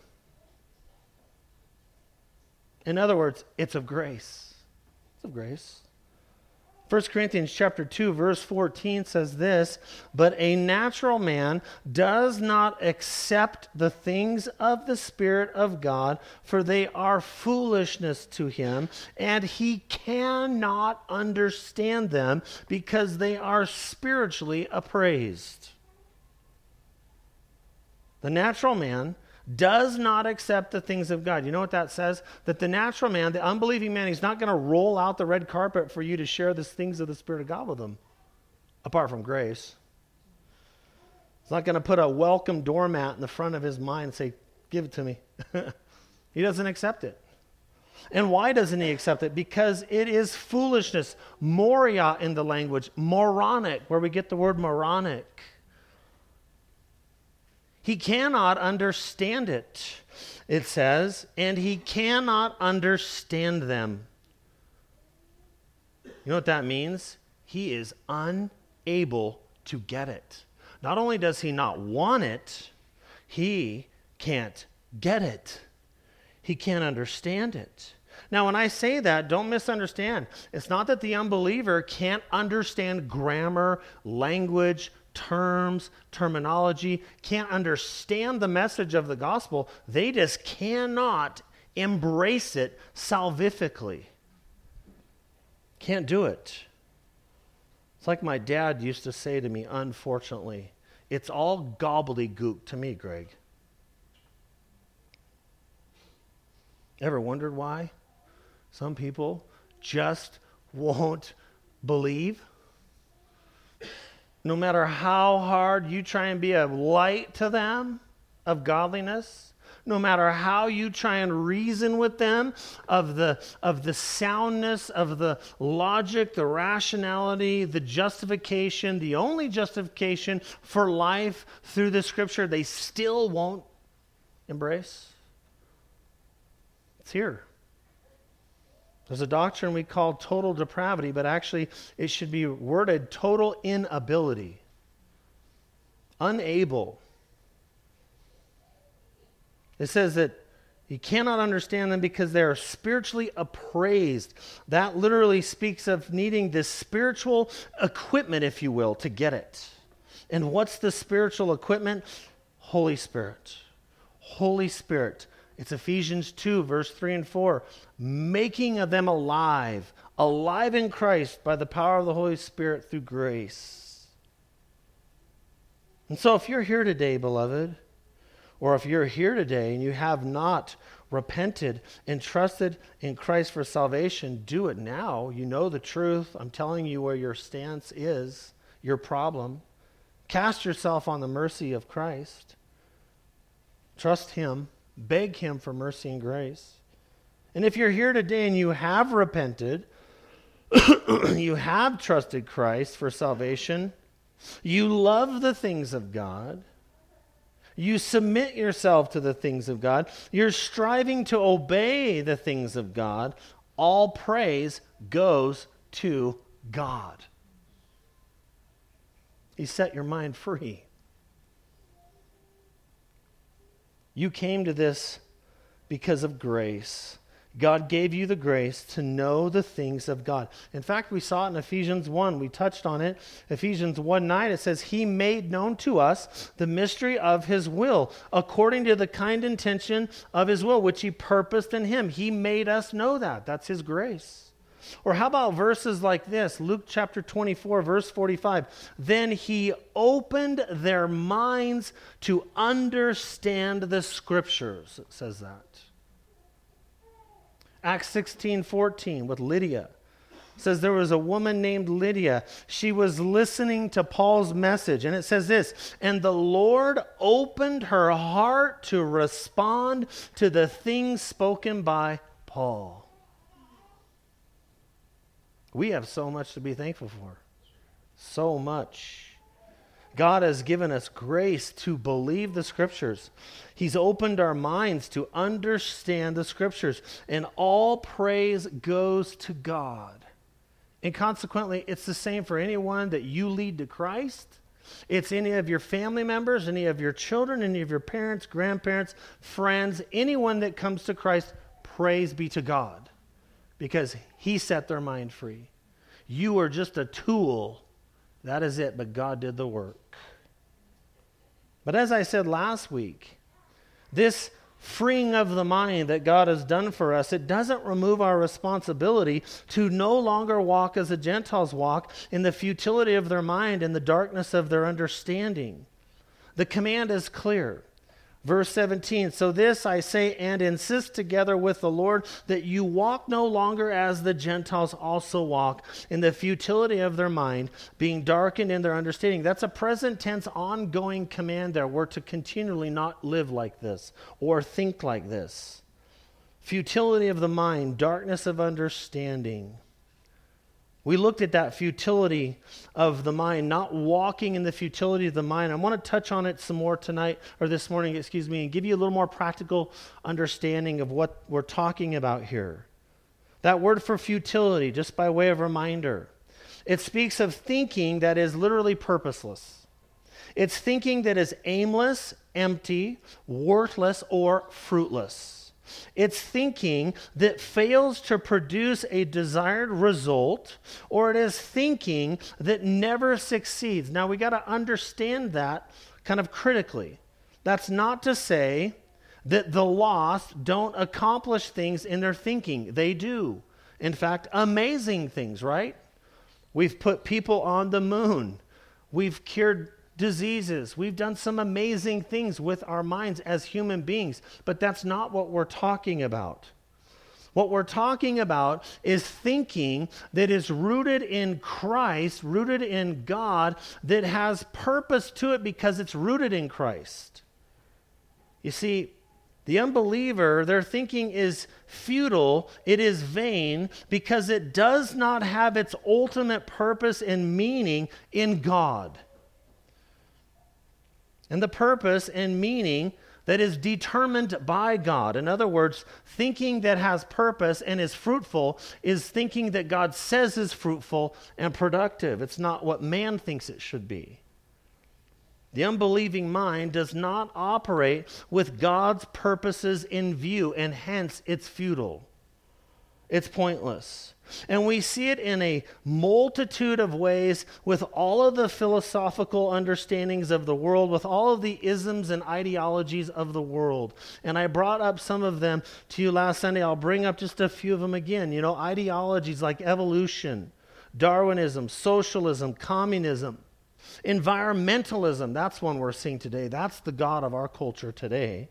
In other words, it's of grace. It's of grace. 1 Corinthians chapter 2, verse 14 says this, "But a natural man does not accept the things of the Spirit of God, for they are foolishness to him, and he cannot understand them because they are spiritually appraised." The natural man does not accept the things of God. You know what that says? That the natural man, the unbelieving man, he's not going to roll out the red carpet for you to share the things of the Spirit of God with him, apart from grace. He's not going to put a welcome doormat in the front of his mind and say, "Give it to me." He doesn't accept it. And why doesn't he accept it? Because it is foolishness. Moria in the language, moronic, where we get the word moronic. He cannot understand it, it says, and he cannot understand them. You know what that means? He is unable to get it. Not only does he not want it, he can't get it. He can't understand it. Now, when I say that, don't misunderstand. It's not that the unbeliever can't understand grammar, language, terms, terminology, can't understand the message of the gospel. They just cannot embrace it salvifically. Can't do it. It's like my dad used to say to me, unfortunately, "It's all gobbledygook to me, Greg." Ever wondered why some people just won't believe? No matter how hard you try and be a light to them of godliness, no matter how you try and reason with them of the soundness of the logic, the rationality, the justification, the only justification for life through the Scripture, they still won't embrace. It's here. There's a doctrine we call total depravity, but actually it should be worded total inability. Unable. It says that you cannot understand them because they are spiritually appraised. That literally speaks of needing this spiritual equipment, if you will, to get it. And what's the spiritual equipment? Holy Spirit. Holy Spirit. It's Ephesians 2, verse 3 and 4. Making of them alive in Christ by the power of the Holy Spirit through grace. And so if you're here today, beloved, or if you're here today and you have not repented and trusted in Christ for salvation, do it now. You know the truth. I'm telling you where your stance is, your problem. Cast yourself on the mercy of Christ. Trust him. Beg him for mercy and grace. And if you're here today and you have repented, you have trusted Christ for salvation, you love the things of God, you submit yourself to the things of God, you're striving to obey the things of God, all praise goes to God. He set your mind free. You came to this because of grace. God gave you the grace to know the things of God. In fact, we saw it in Ephesians 1. We touched on it. Ephesians 1:9, it says, He made known to us the mystery of His will, according to the kind intention of His will, which He purposed in Him. He made us know that. That's His grace. Or how about verses like this? Luke chapter 24, verse 45. Then He opened their minds to understand the Scriptures. It says that. Acts 16:14 with Lydia. It says there was a woman named Lydia. She was listening to Paul's message. And it says this, and the Lord opened her heart to respond to the things spoken by Paul. We have so much to be thankful for. So much. God has given us grace to believe the Scriptures. He's opened our minds to understand the Scriptures. And all praise goes to God. And consequently, it's the same for anyone that you lead to Christ. It's any of your family members, any of your children, any of your parents, grandparents, friends, anyone that comes to Christ, praise be to God. Because He set their mind free. You are just a tool. That is it, but God did the work. But as I said last week, this freeing of the mind that God has done for us, it doesn't remove our responsibility to no longer walk as the Gentiles walk in the futility of their mind and the darkness of their understanding. The command is clear. Verse 17, so this I say and insist together with the Lord, that you walk no longer as the Gentiles also walk, in the futility of their mind, being darkened in their understanding. That's a present tense ongoing command there. We're to continually not live like this or think like this. Futility of the mind, darkness of understanding. We looked at that futility of the mind, not walking in the futility of the mind. I want to touch on it some more tonight, or this morning, and give you a little more practical understanding of what we're talking about here. That word for futility, just by way of reminder, it speaks of thinking that is literally purposeless. It's thinking that is aimless, empty, worthless, or fruitless. It's thinking that fails to produce a desired result, or it is thinking that never succeeds. Now, we got to understand that kind of critically. That's not to say that the lost don't accomplish things in their thinking. They do. In fact, amazing things, right? We've put people on the moon. We've cured diseases. We've done some amazing things with our minds as human beings, but that's not what we're talking about. What we're talking about is thinking that is rooted in Christ, rooted in God, that has purpose to it because it's rooted in Christ. You see, the unbeliever, their thinking is futile, it is vain, because it does not have its ultimate purpose and meaning in God. And the purpose and meaning that is determined by God. In other words, thinking that has purpose and is fruitful is thinking that God says is fruitful and productive. It's not what man thinks it should be. The unbelieving mind does not operate with God's purposes in view, and hence it's futile. It's pointless. And we see it in a multitude of ways with all of the philosophical understandings of the world, with all of the isms and ideologies of the world. And I brought up some of them to you last Sunday. I'll bring up just a few of them again. You know, ideologies like evolution, Darwinism, socialism, communism, environmentalism. That's one we're seeing today. That's the god of our culture today.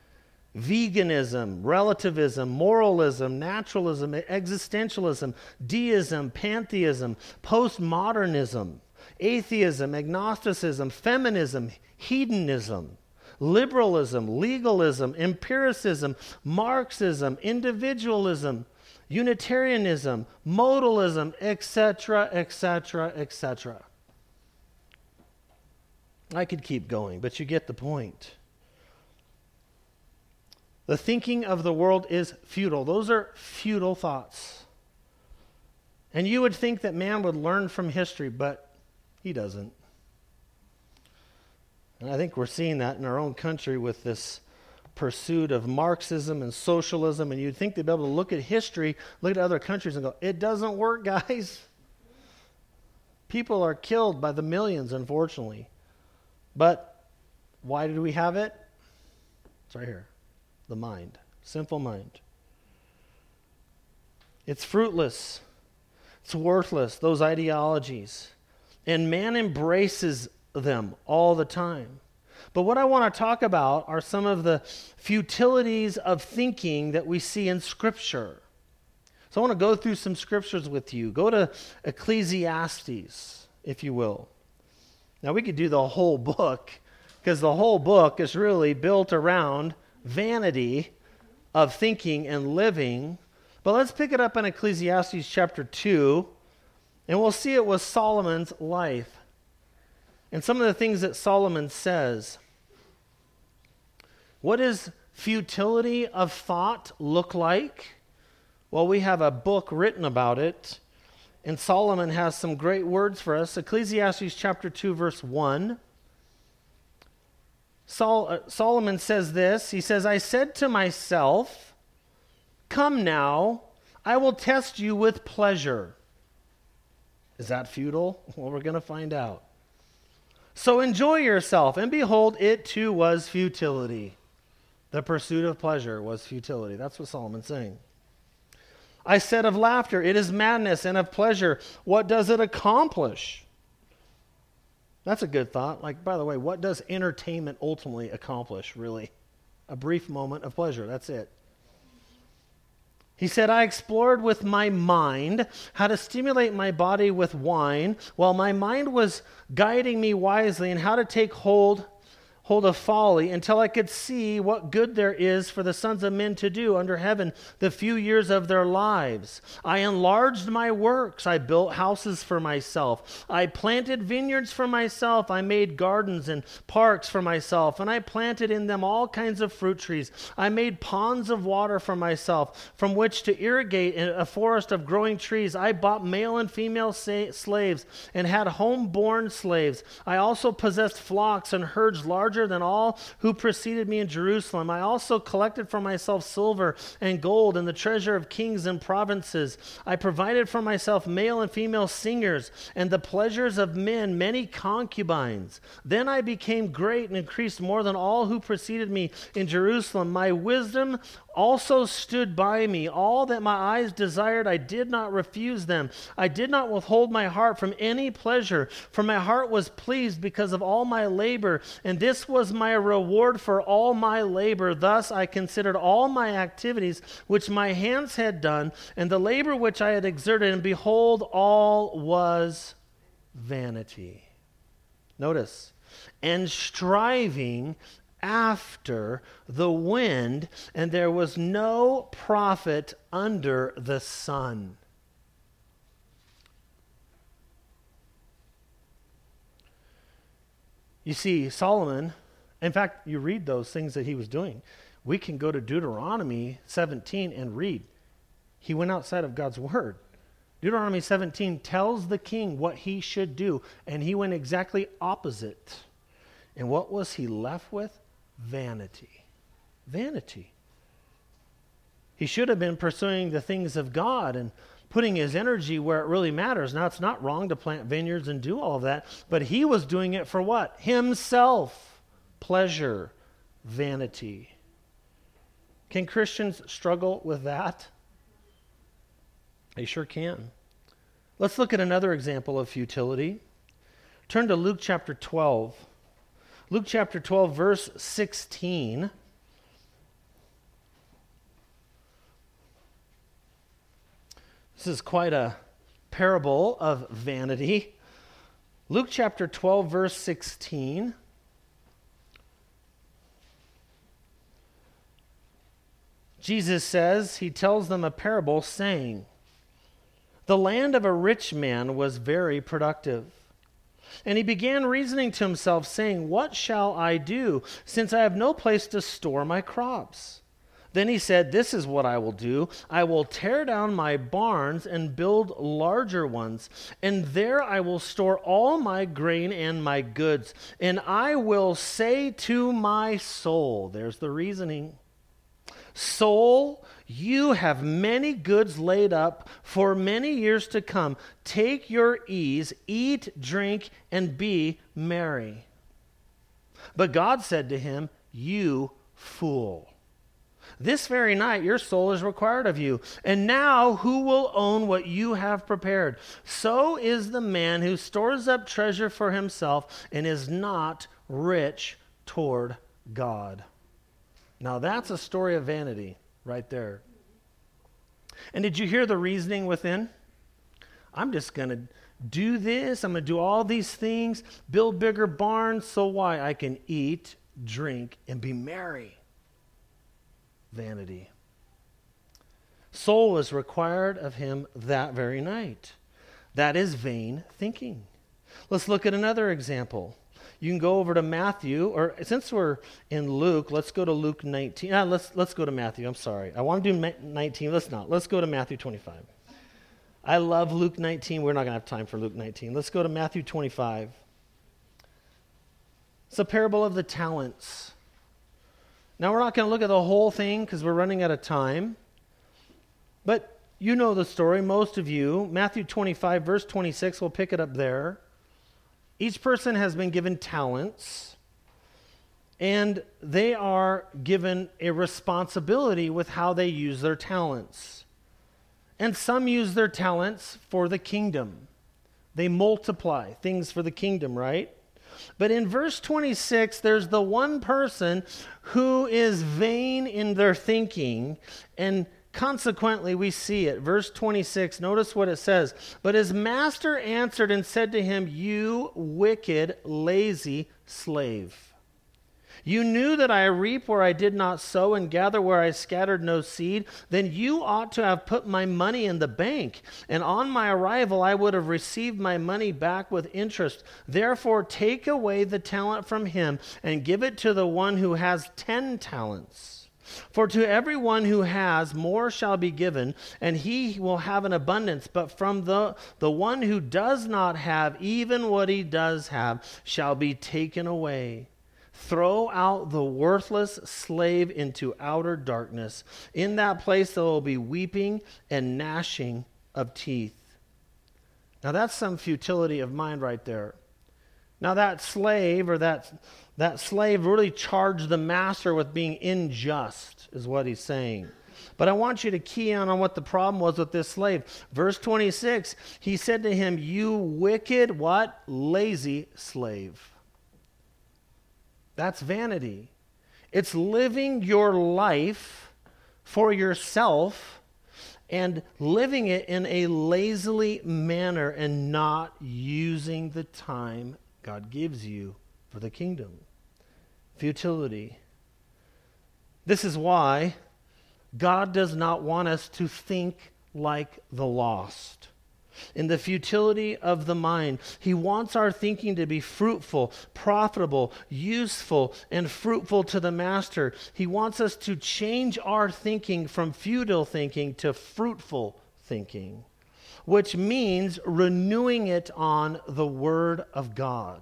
Veganism, relativism, moralism, naturalism, existentialism, deism, pantheism, postmodernism, atheism, agnosticism, feminism, hedonism, liberalism, legalism, empiricism, Marxism, individualism, Unitarianism, modalism, etc., etc., etc. I could keep going, but you get the point. The thinking of the world is futile. Those are futile thoughts. And you would think that man would learn from history, but he doesn't. And I think we're seeing that in our own country with this pursuit of Marxism and socialism, and you'd think they'd be able to look at history, look at other countries and go, it doesn't work, guys. People are killed by the millions, unfortunately. But why did we have it? It's right here. The mind. Sinful mind. It's fruitless. It's worthless, those ideologies. And man embraces them all the time. But what I want to talk about are some of the futilities of thinking that we see in Scripture. So I want to go through some scriptures with you. Go to Ecclesiastes, if you will. Now we could do the whole book, because the whole book is really built around vanity of thinking and living. But let's pick it up in Ecclesiastes chapter 2, and we'll see it was Solomon's life. And some of the things that Solomon says. What does futility of thought look like? Well, we have a book written about it, and Solomon has some great words for us. Ecclesiastes chapter 2, verse 1. Solomon says this. He says, I said to myself, come now, I will test you with pleasure. Is that futile? Well, we're going to find out. So enjoy yourself, and behold, it too was futility. The pursuit of pleasure was futility. That's what Solomon's saying. I said of laughter, it is madness, and of pleasure, what does it accomplish? That's a good thought. Like, by the way, what does entertainment ultimately accomplish, really? A brief moment of pleasure, that's it. He said, I explored with my mind how to stimulate my body with wine, while my mind was guiding me wisely in how to take hold of folly, until I could see what good there is for the sons of men to do under heaven the few years of their lives. I enlarged my works. I built houses for myself. I planted vineyards for myself. I made gardens and parks for myself, and I planted in them all kinds of fruit trees. I made ponds of water for myself, from which to irrigate a forest of growing trees. I bought male and female slaves and had home-born slaves. I also possessed flocks and herds larger than all who preceded me in Jerusalem. I also collected for myself silver and gold and the treasure of kings and provinces. I provided for myself male and female singers and the pleasures of men, many concubines. Then I became great and increased more than all who preceded me in Jerusalem. My wisdom also stood by me. All that my eyes desired, I did not refuse them. I did not withhold my heart from any pleasure, for my heart was pleased because of all my labor, and this was my reward for all my labor. Thus I considered all my activities which my hands had done, and the labor which I had exerted, and behold, all was vanity. Notice, and striving after the wind, and there was no profit under the sun. You see, Solomon, in fact, you read those things that he was doing. We can go to Deuteronomy 17 and read. He went outside of God's word. Deuteronomy 17 tells the king what he should do, and he went exactly opposite. And what was he left with? Vanity. Vanity. He should have been pursuing the things of God and putting his energy where it really matters. Now, it's not wrong to plant vineyards and do all of that, but he was doing it for what? Himself. Pleasure. Vanity. Can Christians struggle with that? They sure can. Let's look at another example of futility. Turn to Luke chapter 12. Luke chapter 12, verse 16. This is quite a parable of vanity. Luke chapter 12, verse 16. Jesus says, he tells them a parable saying, the land of a rich man was very productive. And he began reasoning to himself, saying, what shall I do, since I have no place to store my crops? Then he said, "This is what I will do. I will tear down my barns and build larger ones, and there I will store all my grain and my goods. And I will say to my soul," there's the reasoning, "Soul, you have many goods laid up for many years to come. Take your ease, eat, drink, and be merry." But God said to him, "You fool. This very night your soul is required of you. And now who will own what you have prepared? So is the man who stores up treasure for himself and is not rich toward God." Now that's a story of vanity right there. And did you hear the reasoning within? I'm just going to do this. I'm going to do all these things, build bigger barns, so why? I can eat, drink, and be merry. Vanity. Soul is required of him that very night. That is vain thinking. Let's look at another example. You can go over to Matthew, or since we're in Luke, let's go to Luke 19. Let's go to Matthew. I'm sorry. I want to do 19. Let's not. Let's go to Matthew 25. I love Luke 19. We're not going to have time for Luke 19. Let's go to Matthew 25. It's a parable of the talents. Now, we're not going to look at the whole thing because we're running out of time. But you know the story, most of you. Matthew 25, verse 26, we'll pick it up there. Each person has been given talents, and they are given a responsibility with how they use their talents. And some use their talents for the kingdom. They multiply things for the kingdom, right? But in verse 26, there's the one person who is vain in their thinking, and consequently we see it. Verse 26, notice what it says. "But his master answered and said to him, 'You wicked, lazy slave. You knew that I reap where I did not sow and gather where I scattered no seed. Then you ought to have put my money in the bank, and on my arrival I would have received my money back with interest. Therefore take away the talent from him and give it to the one who has 10 talents. For to everyone who has, more shall be given, and he will have an abundance. But from the one who does not have, even what he does have shall be taken away. Throw out the worthless slave into outer darkness. In that place there will be weeping and gnashing of teeth.'" Now that's some futility of mind right there. Now that slave or that slave really charged the master with being unjust, is what he's saying. But I want you to key in on what the problem was with this slave. Verse 26, he said to him, "You wicked," what? "Lazy slave." That's vanity. It's living your life for yourself and living it in a lazily manner and not using the time God gives you for the kingdom. Futility. This is why God does not want us to think like the lost. In the futility of the mind, he wants our thinking to be fruitful, profitable, useful, and fruitful to the master. He wants us to change our thinking from futile thinking to fruitful thinking, which means renewing it on the Word of God.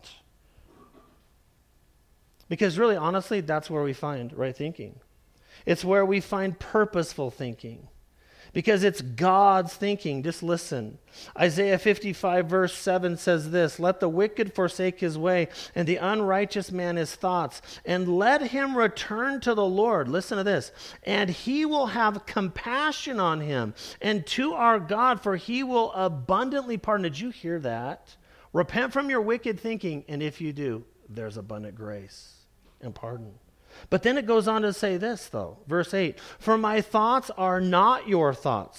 Because really, honestly, that's where we find right thinking. It's where we find purposeful thinking. Because it's God's thinking. Just listen. Isaiah 55 verse 7 says this, "Let the wicked forsake his way, and the unrighteous man his thoughts, and let him return to the Lord." Listen to this. "And he will have compassion on him, and to our God, for he will abundantly pardon." Did you hear that? Repent from your wicked thinking, and if you do, there's abundant grace and pardon. But then it goes on to say this, though. Verse 8, "For my thoughts are not your thoughts,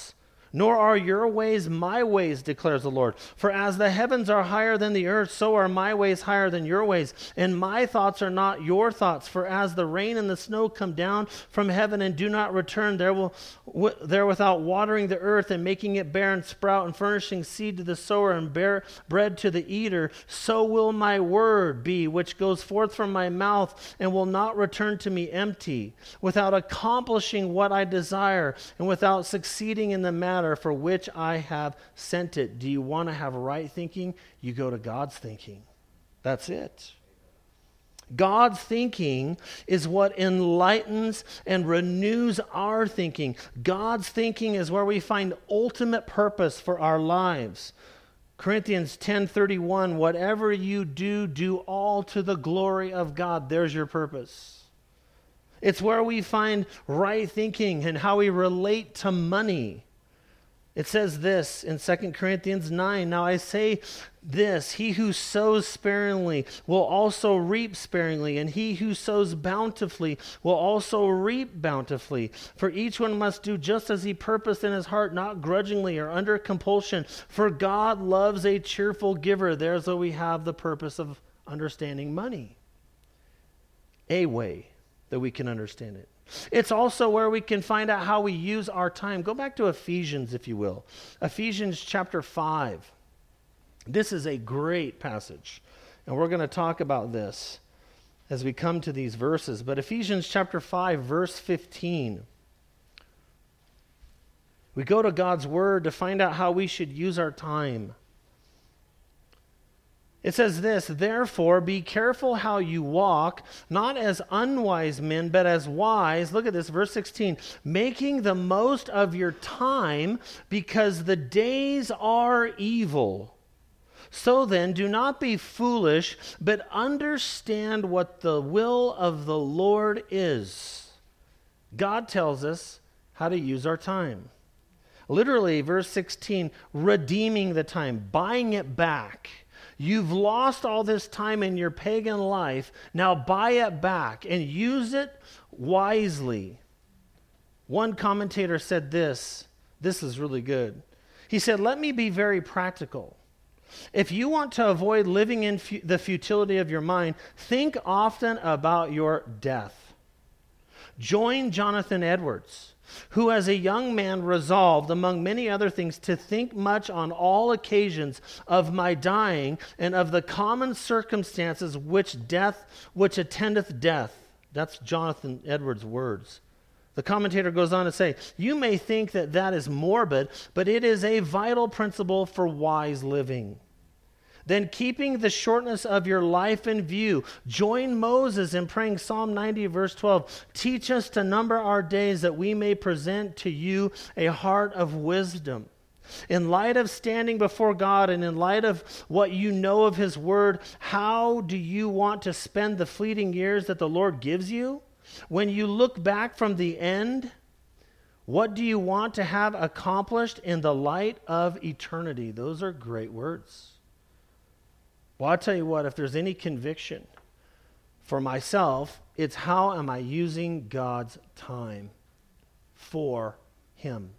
Nor are your ways my ways, declares the Lord. For as the heavens are higher than the earth, so are my ways higher than your ways. And my thoughts are not your thoughts. For as the rain and the snow come down from heaven and do not return there without watering the earth and making it bear and sprout and furnishing seed to the sower and bear bread to the eater, so will my word be which goes forth from my mouth and will not return to me empty, without accomplishing what I desire and without succeeding in the matter for which I have sent it. Do you want to have right thinking? You go to God's thinking. That's it. God's thinking is what enlightens and renews our thinking. God's thinking is where we find ultimate purpose for our lives. Corinthians 10:31, whatever you do, do all to the glory of God. There's your purpose. It's where we find right thinking and how we relate to money. It says this in 2 Corinthians 9, now I say this, he who sows sparingly will also reap sparingly, and he who sows bountifully will also reap bountifully. For each one must do just as he purposed in his heart, not grudgingly or under compulsion. For God loves a cheerful giver. There's where we have the purpose of understanding money. A way that we can understand it. It's also where we can find out how we use our time. Go back to Ephesians, if you will. Ephesians chapter 5. This is a great passage, and we're going to talk about this as we come to these verses. But Ephesians chapter 5, verse 15. We go to God's word to find out how we should use our time. It says this, therefore, be careful how you walk, not as unwise men, but as wise. Look at this, verse 16. Making the most of your time, because the days are evil. So then, do not be foolish, but understand what the will of the Lord is. God tells us how to use our time. Literally, verse 16, redeeming the time, buying it back. You've lost all this time in your pagan life. Now buy it back and use it wisely. One commentator said this. This is really good. He said, let me be very practical. If you want to avoid living in the futility of your mind, think often about your death. Join Jonathan Edwards, who as a young man resolved, among many other things, to think much on all occasions of my dying and of the common circumstances which attendeth death. That's Jonathan Edwards' words. The commentator goes on to say, you may think that that is morbid, but it is a vital principle for wise living. Then keeping the shortness of your life in view, join Moses in praying Psalm 90, verse 12. Teach us to number our days that we may present to you a heart of wisdom. In light of standing before God and in light of what you know of his word, how do you want to spend the fleeting years that the Lord gives you? When you look back from the end, what do you want to have accomplished in the light of eternity? Those are great words. Well, I'll tell you what, if there's any conviction for myself, it's how am I using God's time for him?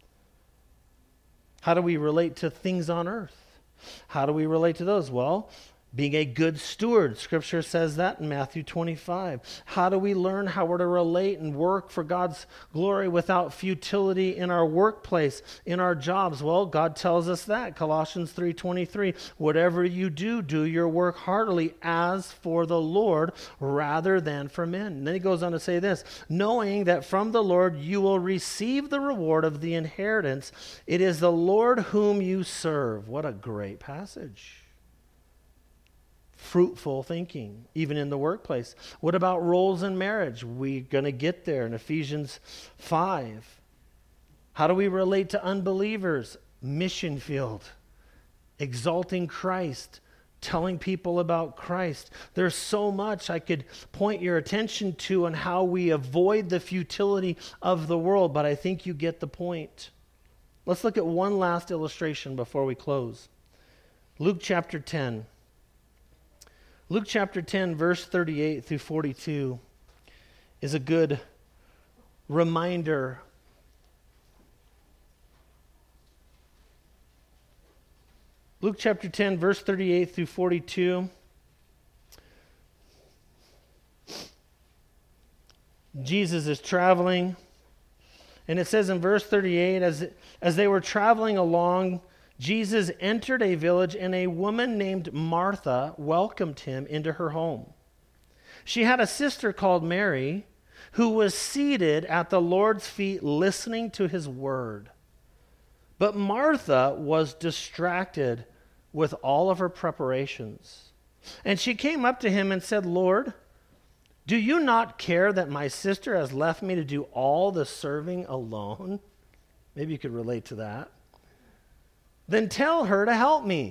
How do we relate to things on earth? How do we relate to those? Well, being a good steward. Scripture says that in Matthew 25. How do we learn how we're to relate and work for God's glory without futility in our workplace, in our jobs? Well, God tells us that. Colossians 3:23. Whatever you do, do your work heartily as for the Lord rather than for men. And then he goes on to say this, knowing that from the Lord you will receive the reward of the inheritance. It is the Lord whom you serve. What a great passage. Fruitful thinking, even in the workplace. What about roles in marriage? We're going to get there in Ephesians 5. How do we relate to unbelievers? Mission field. Exalting Christ. Telling people about Christ. There's so much I could point your attention to on how we avoid the futility of the world, but I think you get the point. Let's look at one last illustration before we close. Luke chapter 10. Luke chapter 10, verse 38 through 42 is a good reminder Luke chapter 10, verse 38 through 42. Jesus is traveling. And it says in verse 38, as they were traveling along, Jesus entered a village, and a woman named Martha welcomed him into her home. She had a sister called Mary, who was seated at the Lord's feet listening to his word. But Martha was distracted with all of her preparations. And she came up to him and said, "Lord, do you not care that my sister has left me to do all the serving alone?" Maybe you could relate to that. "Then tell her to help me."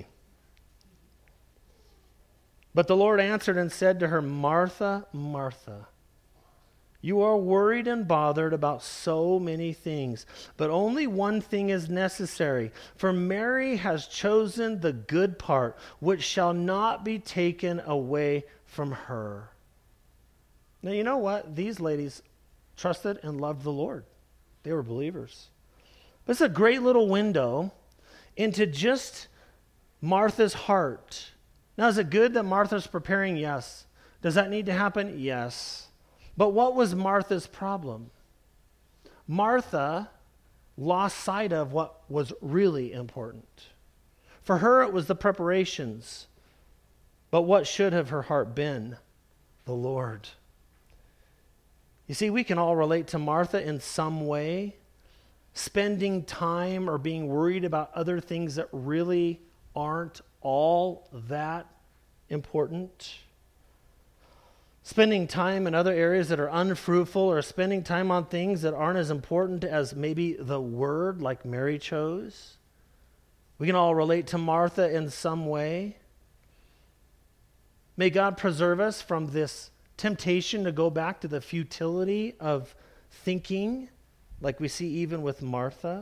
But the Lord answered and said to her, "Martha, Martha, you are worried and bothered about so many things, but only one thing is necessary. For Mary has chosen the good part, which shall not be taken away from her." Now, you know what? These ladies trusted and loved the Lord. They were believers. But it's a great little window into just Martha's heart. Now, is it good that Martha's preparing? Yes. Does that need to happen? Yes. But what was Martha's problem? Martha lost sight of what was really important. For her, it was the preparations. But what should have her heart been? The Lord. You see, we can all relate to Martha in some way, spending time or being worried about other things that really aren't all that important. Spending time in other areas that are unfruitful, or spending time on things that aren't as important as maybe the word, like Mary chose. We can all relate to Martha in some way. May God preserve us from this temptation to go back to the futility of thinking, like we see even with Martha.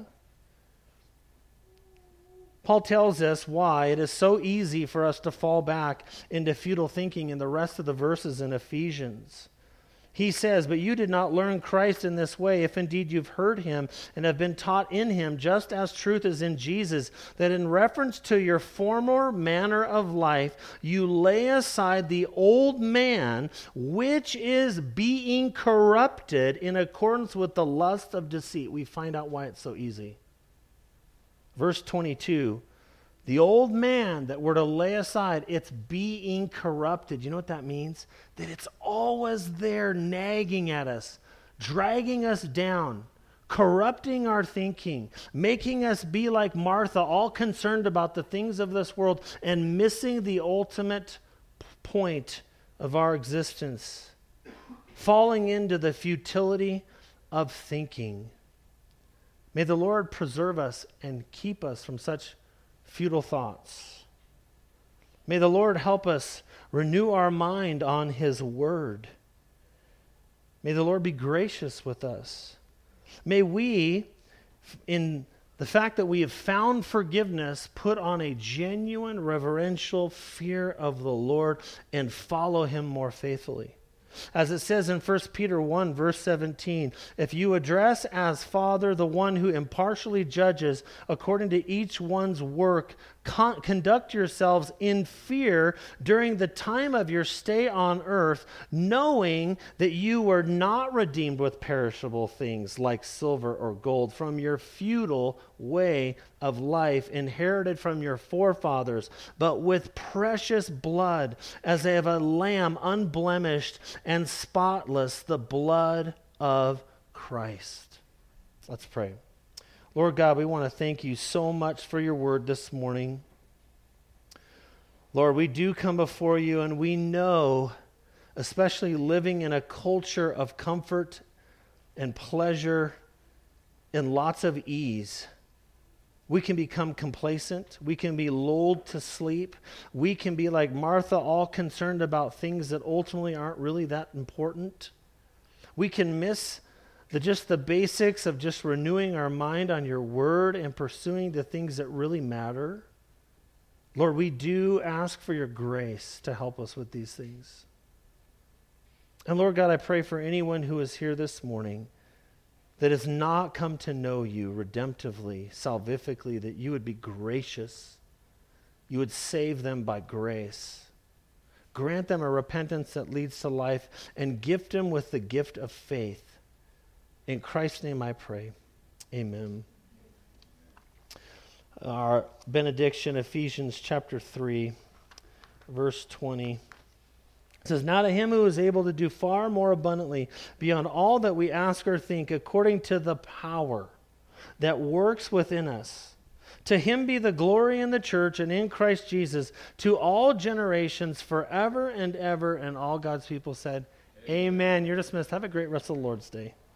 Paul tells us why it is so easy for us to fall back into futile thinking in the rest of the verses in Ephesians. He says, "But you did not learn Christ in this way, if indeed you've heard him and have been taught in him, just as truth is in Jesus, that in reference to your former manner of life, you lay aside the old man, which is being corrupted in accordance with the lust of deceit." We find out why it's so easy. Verse 22, the old man that we're to lay aside, it's being corrupted. You know what that means? That it's always there nagging at us, dragging us down, corrupting our thinking, making us be like Martha, all concerned about the things of this world and missing the ultimate point of our existence, falling into the futility of thinking. May the Lord preserve us and keep us from such futile thoughts. May the Lord help us renew our mind on his word. May the Lord be gracious with us. May we, in the fact that we have found forgiveness, put on a genuine reverential fear of the Lord and follow him more faithfully. As it says in 1 Peter 1, verse 17, "If you address as Father the one who impartially judges according to each one's work, conduct yourselves in fear during the time of your stay on earth, knowing that you were not redeemed with perishable things like silver or gold from your futile way of life inherited from your forefathers, but with precious blood, as of a lamb unblemished and spotless, the blood of Christ." Let's pray. Lord God, we want to thank you so much for your word this morning. Lord, we do come before you, and we know, especially living in a culture of comfort and pleasure and lots of ease, we can become complacent. We can be lulled to sleep. We can be like Martha, all concerned about things that ultimately aren't really that important. We can miss just the basics of just renewing our mind on your word and pursuing the things that really matter. Lord, we do ask for your grace to help us with these things. And Lord God, I pray for anyone who is here this morning that has not come to know you redemptively, salvifically, that you would be gracious, you would save them by grace. Grant them a repentance that leads to life, and gift them with the gift of faith. In Christ's name I pray. Amen. Our benediction, Ephesians chapter 3, verse 20. It says, "Now to him who is able to do far more abundantly beyond all that we ask or think, according to the power that works within us. To him be the glory in the church and in Christ Jesus to all generations forever and ever." And all God's people said, Amen. You're dismissed. Have a great rest of the Lord's Day.